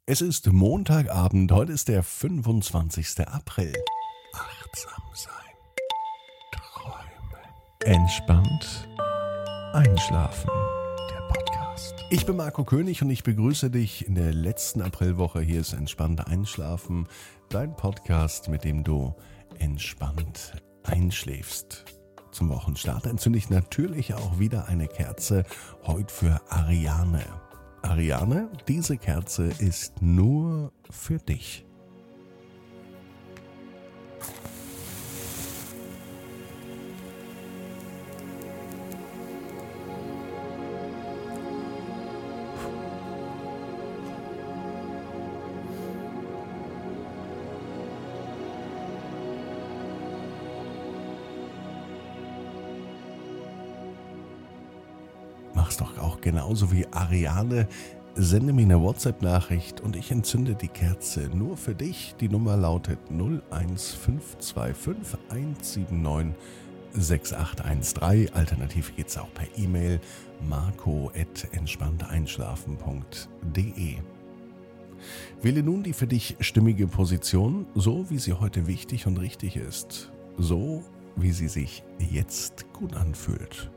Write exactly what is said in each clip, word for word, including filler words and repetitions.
Es ist Montagabend, heute ist der fünfundzwanzigste April. Achtsam sein, träumen, entspannt einschlafen. Der Podcast. Ich bin Marco König und ich begrüße dich in der letzten Aprilwoche. Hier ist Entspannt Einschlafen, dein Podcast, mit dem du entspannt einschläfst. Zum Wochenstart entzünde ich natürlich auch wieder eine Kerze, heute für Ariane. Ariane, diese Kerze ist nur für dich. Mach's doch auch genauso wie Ariane. Sende mir eine WhatsApp-Nachricht und ich entzünde die Kerze nur für dich. Die Nummer lautet null eins fünf zwei fünf eins sieben neun sechs acht eins drei. Alternativ geht's auch per E-Mail marco at entspannteinschlafen punkt de. Wähle nun die für dich stimmige Position, so wie sie heute wichtig und richtig ist. So, wie sie sich jetzt gut anfühlt.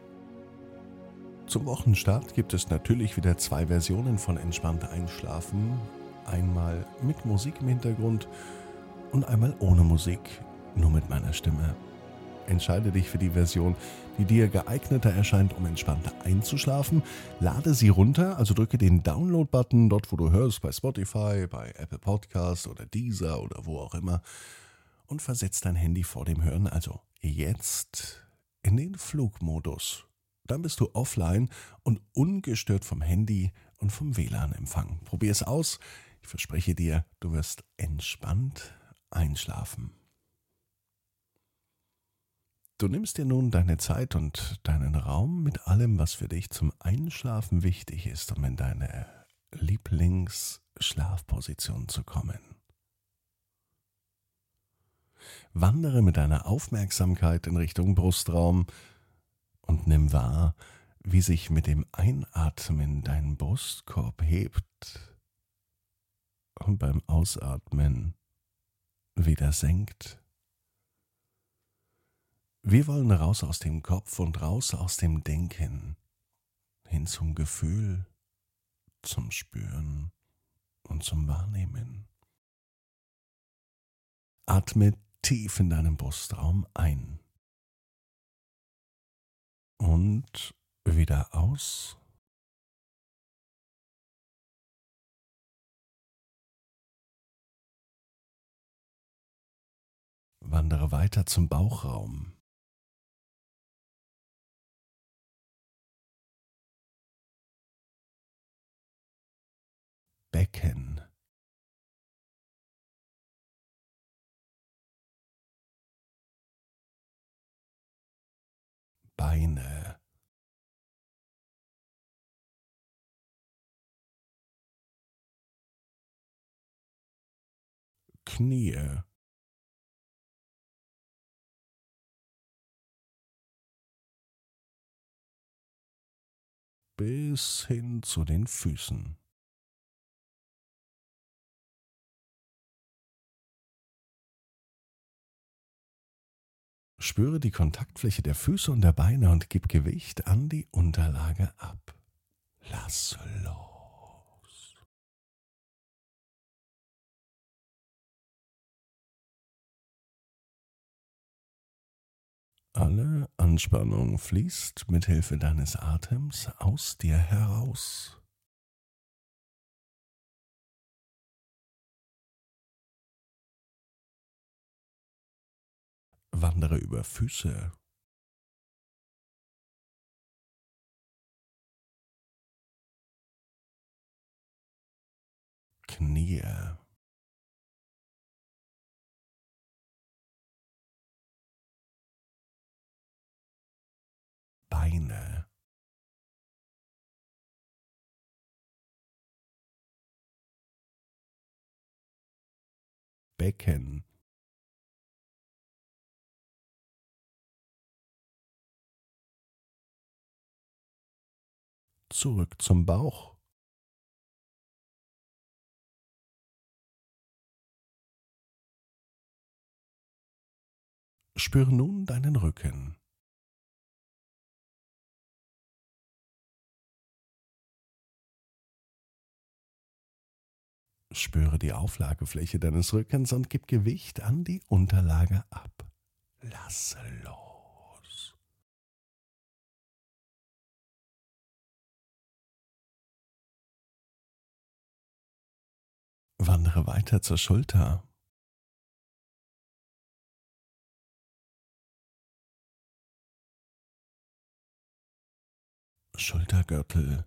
Zum Wochenstart gibt es natürlich wieder zwei Versionen von Entspannt Einschlafen. Einmal mit Musik im Hintergrund und einmal ohne Musik, nur mit meiner Stimme. Entscheide dich für die Version, die dir geeigneter erscheint, um entspannter einzuschlafen. Lade sie runter, also drücke den Download-Button dort, wo du hörst, bei Spotify, bei Apple Podcast oder Deezer oder wo auch immer, und versetz dein Handy vor dem Hören, also jetzt, in den Flugmodus. Dann bist du offline und ungestört vom Handy und vom W L A N-Empfang. Probier es aus. Ich verspreche dir, du wirst entspannt einschlafen. Du nimmst dir nun deine Zeit und deinen Raum mit allem, was für dich zum Einschlafen wichtig ist, um in deine Lieblingsschlafposition zu kommen. Wandere mit deiner Aufmerksamkeit in Richtung Brustraum und nimm wahr, wie sich mit dem Einatmen dein Brustkorb hebt und beim Ausatmen wieder senkt. Wir wollen raus aus dem Kopf und raus aus dem Denken, hin zum Gefühl, zum Spüren und zum Wahrnehmen. Atme tief in deinem Brustraum ein und wieder aus. Wandere weiter zum Bauchraum. Becken. Beine. Knie. Bis hin zu den Füßen. Spüre die Kontaktfläche der Füße und der Beine und gib Gewicht an die Unterlage ab. Lass los. Alle Anspannung fließt mit Hilfe deines Atems aus dir heraus. Wandere über Füße, Knie, Beine, Becken, zurück zum Bauch, Spüre nun deinen Rücken. Spüre die Auflagefläche deines Rückens und gib Gewicht an die Unterlage ab. Lasse los. Wandere weiter zur Schulter. Schultergürtel.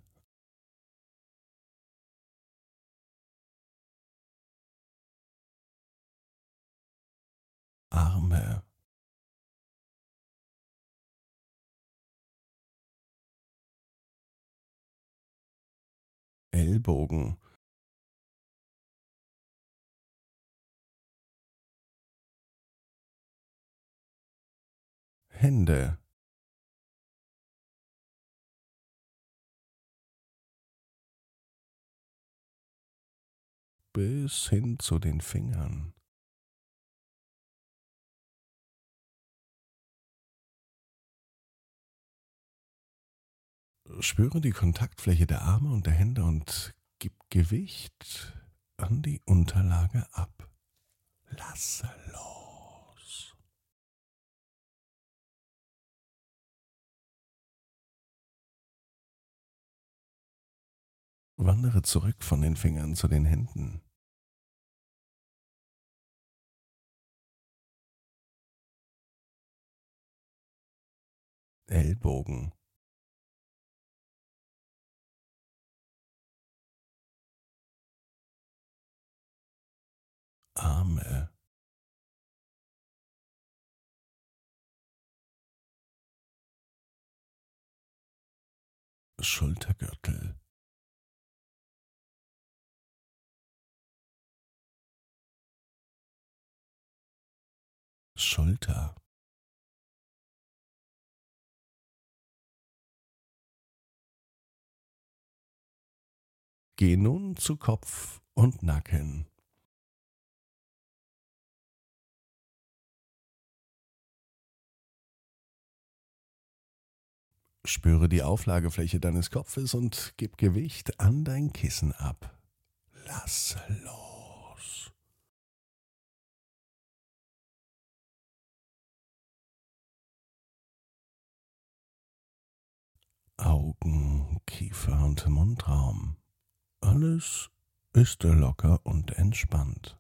Arme. Ellbogen. Hände. Bis hin zu den Fingern. Spüre die Kontaktfläche der Arme und der Hände und gib Gewicht an die Unterlage ab. Lasse los. Wandere zurück von den Fingern zu den Händen. Ellbogen. Arme. Schultergürtel. Schulter. Geh nun zu Kopf und Nacken. Spüre die Auflagefläche deines Kopfes und gib Gewicht an dein Kissen ab. Lasse los. Augen, Kiefer und Mundraum. Alles ist locker und entspannt.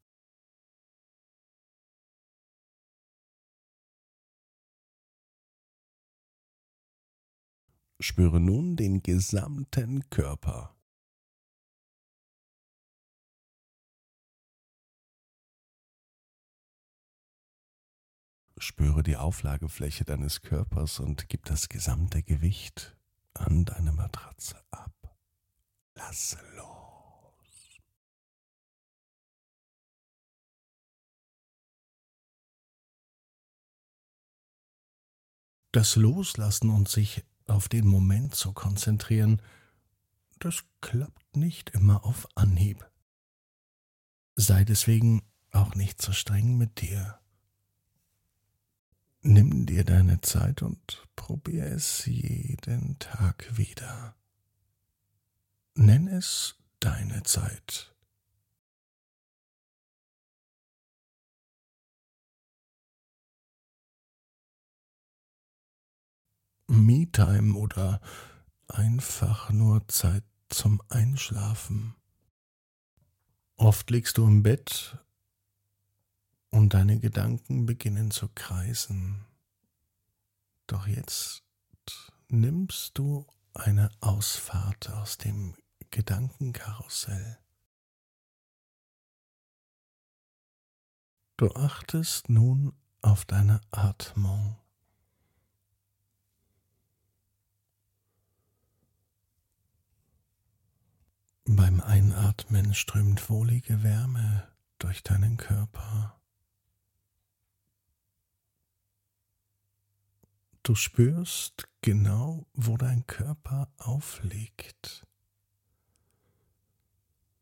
Spüre nun den gesamten Körper. Spüre die Auflagefläche deines Körpers und gib das gesamte Gewicht an deine Matratze ab. Lasse los. Das Loslassen und sich auf den Moment zu konzentrieren, das klappt nicht immer auf Anhieb. Sei deswegen auch nicht so streng mit dir. Nimm dir deine Zeit und probier es jeden Tag wieder. Nenn es deine Zeit. Me-Time oder einfach nur Zeit zum Einschlafen. Oft liegst du im Bett und deine Gedanken beginnen zu kreisen. Doch jetzt nimmst du eine Ausfahrt aus dem Gedankenkarussell. Du achtest nun auf deine Atmung. Beim Einatmen strömt wohlige Wärme durch deinen Körper. Du spürst genau, wo dein Körper aufliegt.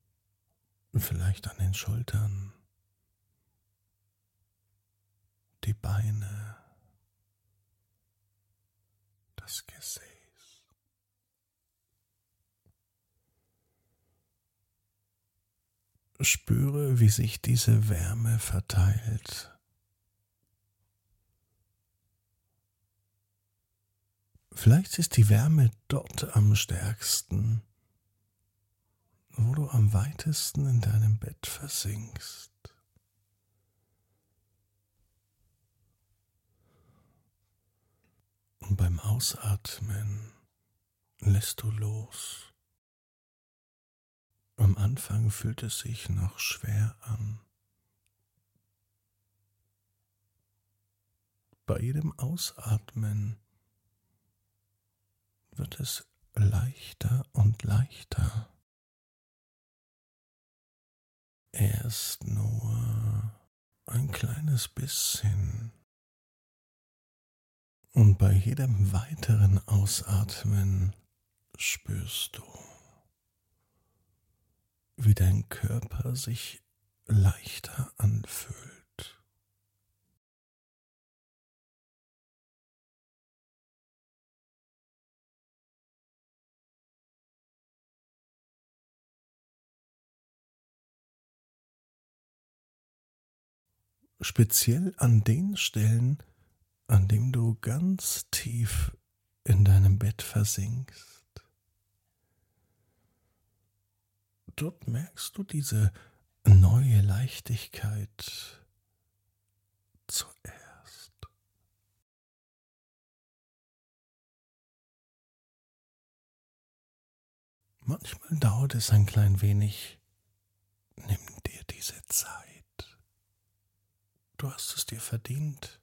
Vielleicht an den Schultern, die Beine, das Gesäß. Spüre, wie sich diese Wärme verteilt. Vielleicht ist die Wärme dort am stärksten, wo du am weitesten in deinem Bett versinkst. Und beim Ausatmen lässt du los. Am Anfang fühlt es sich noch schwer an. Bei jedem Ausatmen wird es leichter und leichter. Erst nur ein kleines bisschen. Und bei jedem weiteren Ausatmen spürst du, wie dein Körper sich leichter anfühlt. Speziell an den Stellen, an dem du ganz tief in deinem Bett versinkst. Dort merkst du diese neue Leichtigkeit zuerst. Manchmal dauert es ein klein wenig. Nimm dir diese Zeit. Du hast es dir verdient.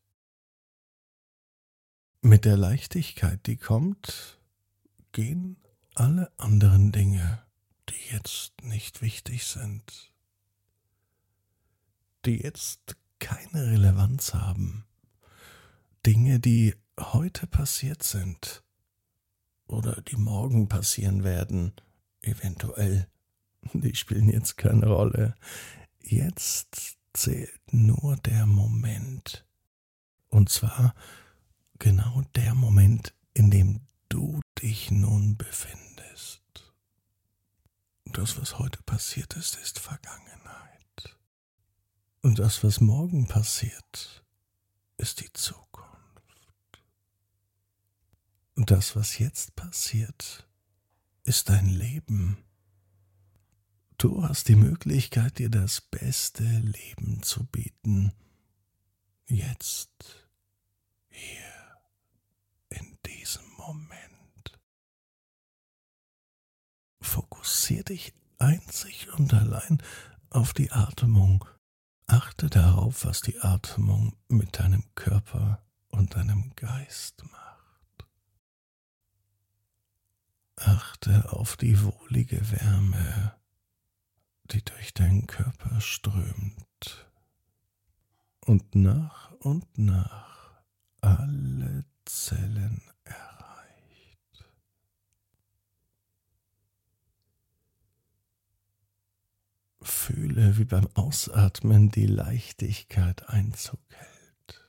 Mit der Leichtigkeit, die kommt, gehen alle anderen Dinge, die jetzt nicht wichtig sind, die jetzt keine Relevanz haben, Dinge, die heute passiert sind oder die morgen passieren werden, eventuell, die spielen jetzt keine Rolle. Jetzt zählt nur der Moment. Und zwar genau der Moment, in dem du dich nun befindest. Das, was heute passiert ist, ist Vergangenheit. Und das, was morgen passiert, ist die Zukunft. Und das, was jetzt passiert, ist dein Leben. Du hast die Möglichkeit, dir das beste Leben zu bieten. Jetzt, hier, in diesem Moment. Fokussier dich einzig und allein auf die Atmung. Achte darauf, was die Atmung mit deinem Körper und deinem Geist macht. Achte auf die wohlige Wärme, die durch deinen Körper strömt und nach und nach alle Zellen erreicht. Fühle, wie beim Ausatmen die Leichtigkeit Einzug hält.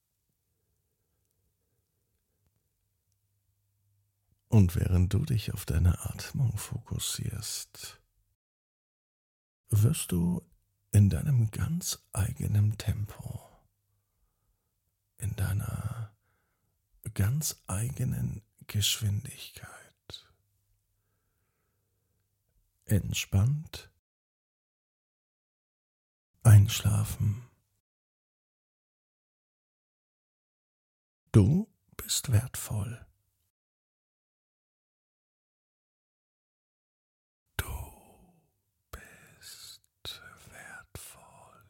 Und während du dich auf deine Atmung fokussierst, wirst du in deinem ganz eigenen Tempo, in deiner ganz eigenen Geschwindigkeit entspannt einschlafen. Du bist wertvoll. Du bist wertvoll.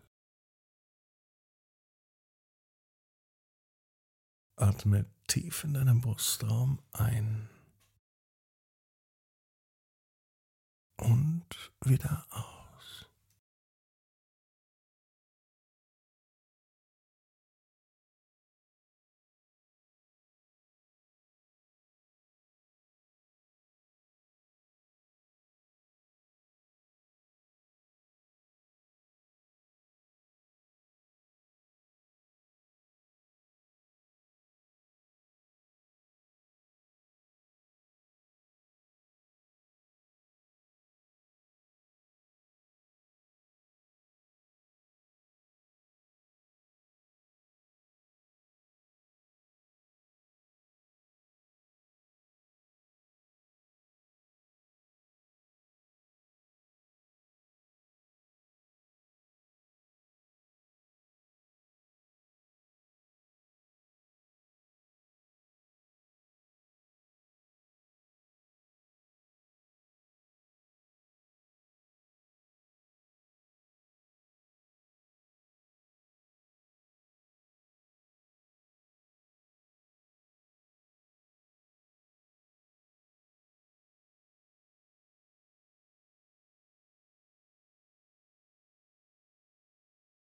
Atme tief in deinem Brustraum ein und wieder aus.